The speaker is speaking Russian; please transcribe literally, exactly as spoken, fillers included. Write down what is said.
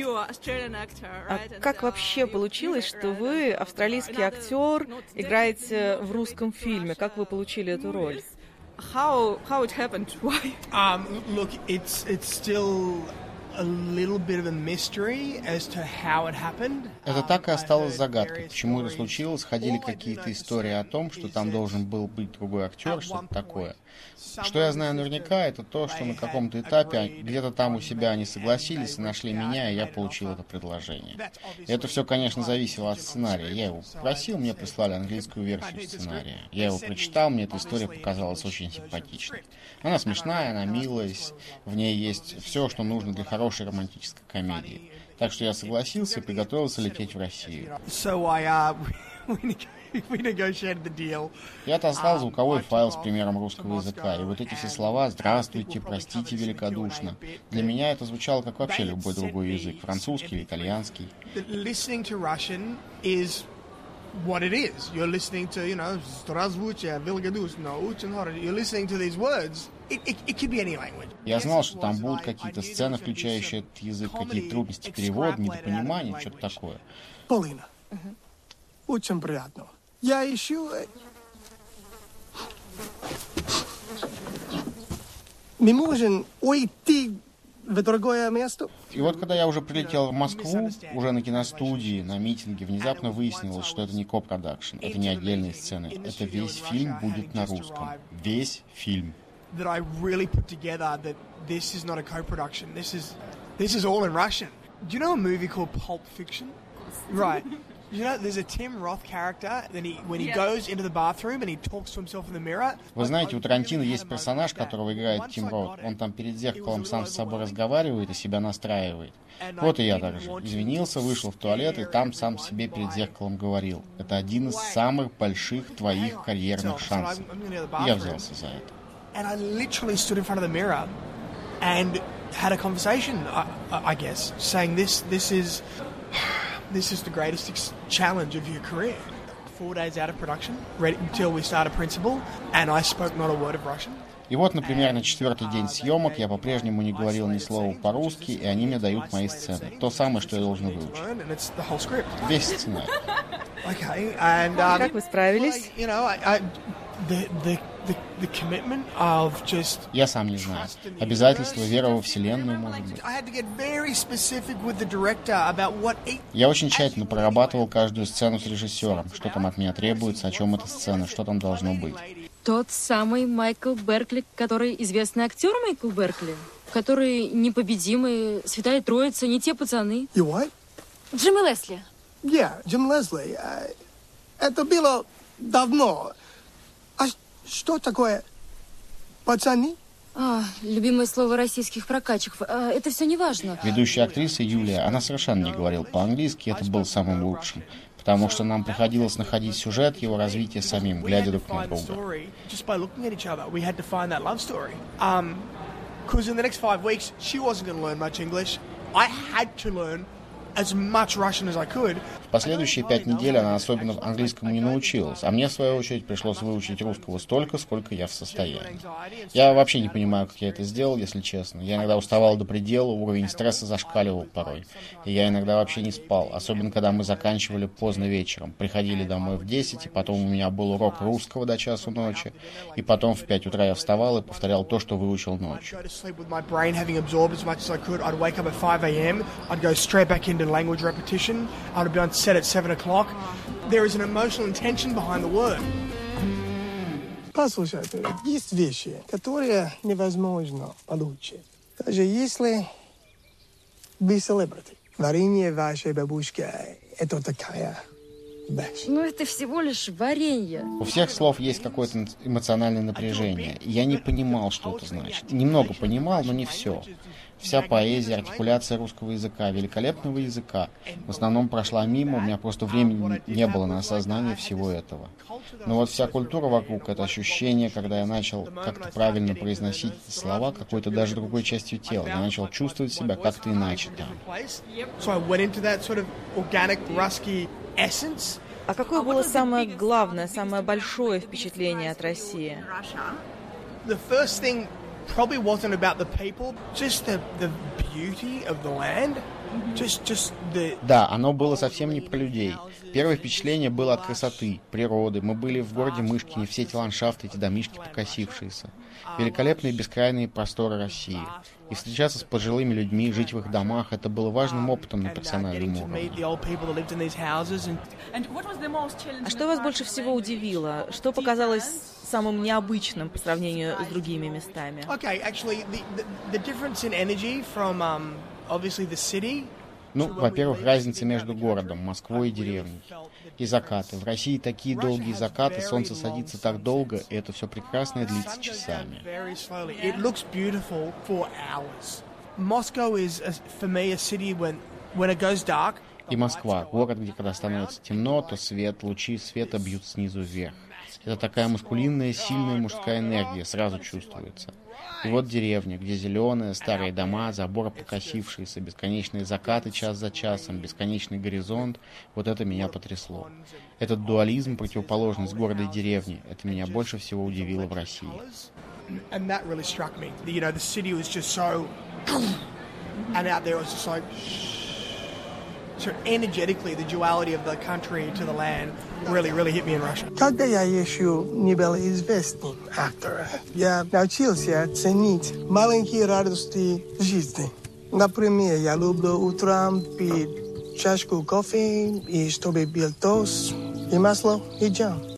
А как вообще получилось, что вы, австралийский актер, играете в русском фильме? Как вы получили эту роль? How how it happened? Why? Um, look, it's it's still a little bit of a mystery as to how it happened. Это так и осталось загадкой. Почему это случилось? Ходили какие-то истории о том, что там должен был быть другой актер, что-то такое. Что я знаю наверняка, это то, что на каком-то этапе где-то там у себя они согласились и нашли меня, и я получил это предложение. И это все, конечно, зависело от сценария. Я его попросил, мне прислали английскую версию сценария. Я его прочитал, мне эта история показалась очень симпатичной. Она смешная, она милая, в ней есть все, что нужно для хорошей романтической комедии. Так что я согласился и приготовился лететь в Россию. Я отослал звуковой файл с примером русского языка, и вот эти все слова «здравствуйте», «простите великодушно», для меня это звучало как вообще любой другой язык, французский или итальянский. What it is. You're listening to, you know, здравствуйте, великодушно, очень хорошо. You're listening to these words. It, it, it could be any language. Я знал, что там будут какие-то сцены, включающие этот язык, какие-то трудности перевода, недопонимания, что-то такое. Полина, очень приятно. Я ищу... Мы можем уйти в другое место? И вот когда я уже прилетел в Москву, уже на киностудии, на митинге, внезапно выяснилось, что это не ко-продакшн, это не отдельные сцены, это весь фильм будет на русском. Весь фильм. You know, there's a Tim Roth character, then he, when he goes into the bathroom and he talks to himself in the mirror. Вы знаете, у Тарантино есть персонаж, которого играет Тим Рот. Он там перед зеркалом сам с собой разговаривает и себя настраивает. Вот и я также. Извинился, вышел в туалет и там сам себе перед зеркалом говорил. Это один из самых больших твоих карьерных шансов. И я взялся за это. And I literally stood in front of the mirror and had a conversation, I, I guess, saying this, this is... This is the greatest challenge of your career. Four days out of production, ready until we started Principal, and I spoke not a word of Russian. И вот, например, на четвертый день съемок я по-прежнему не говорил ни слова по-русски, и они мне дают мои сцены. То самое, что я должен выучить. Весь сценарий. Как вы справились? Я сам не знаю. Обязательство, вера во Вселенную, может быть. Я очень тщательно прорабатывал каждую сцену с режиссером, что там от меня требуется, о чем эта сцена, что там должно быть. Тот самый Майкл Беркли, который известный актер Майкл Беркли, который непобедимый, Святая Троица, не те пацаны. You what? Джимми Лесли. Yeah, Джим Лесли. Uh, это было давно. А что такое пацаны? А, любимое слово российских прокачек. А, это все не важно. Ведущая актриса Юлия, она совершенно не говорила по-английски, это был самым лучшим. Потому что нам приходилось находить сюжет, его развитие самим, глядя друг на друга. В последующие пять недель она особенно английскому не научилась, а мне, в свою очередь, пришлось выучить русского столько, сколько я в состоянии. Я вообще не понимаю, как я это сделал, если честно. Я иногда уставал до предела, уровень стресса зашкаливал порой. И я иногда вообще не спал, особенно когда мы заканчивали поздно вечером. Приходили домой в десять, и потом у меня был урок русского до часу ночи, и потом в пять утра я вставал и повторял то, что выучил ночью. Language repetition. I would be on set at seven o'clock. There is an emotional intention behind the work. Послушайте, есть вещи, которые невозможно получить. Даже если вы celebrity. Варенье вашей бабушки – это такая вещь. Ну, это всего лишь варенье. У всех слов есть какое-то эмоциональное напряжение. Я не понимал, что это значит. Немного понимал, но не все. Вся поэзия, артикуляция русского языка, великолепного языка, в основном прошла мимо, у меня просто времени не было на осознание всего этого. Но вот вся культура вокруг, это ощущение, когда я начал как-то правильно произносить слова какой-то даже другой частью тела, я начал чувствовать себя как-то иначе там. А какое было самое главное, самое большое впечатление от России? probably wasn't about the people, just the, the beauty of the land. Just, just the... Да, оно было совсем не про людей. Первое впечатление было от красоты, природы. Мы были в городе Мышкине, все эти ландшафты, эти домишки покосившиеся. Великолепные бескрайние просторы России. И встречаться с пожилыми людьми, жить в их домах, это было важным опытом на персональном уровне. А что вас больше всего удивило? Что показалось самым необычным по сравнению с другими местами? Okay, actually, the, the, the difference in energy from, um, obviously the city. Ну, во-первых, разница между городом, Москвой и деревней. И закаты. В России такие долгие закаты, солнце садится так долго, и это все прекрасно и длится часами. И Москва, город, где когда становится темно, то свет, лучи света бьют снизу вверх. Это такая маскулинная, сильная мужская энергия, сразу чувствуется. И вот деревня, где зеленые, старые дома, заборы покосившиеся, бесконечные закаты час за часом, бесконечный горизонт. Вот это меня потрясло. Этот дуализм, противоположность города и деревни, это меня больше всего удивило в России. So energetically, the duality of the country to the land really, really hit me in Russia. Когда я еще не был известным актором, я научился ценить маленькие радости жизни. Например, я люблю утром пить чашку кофе, и чтобы был тост и масло, и джем.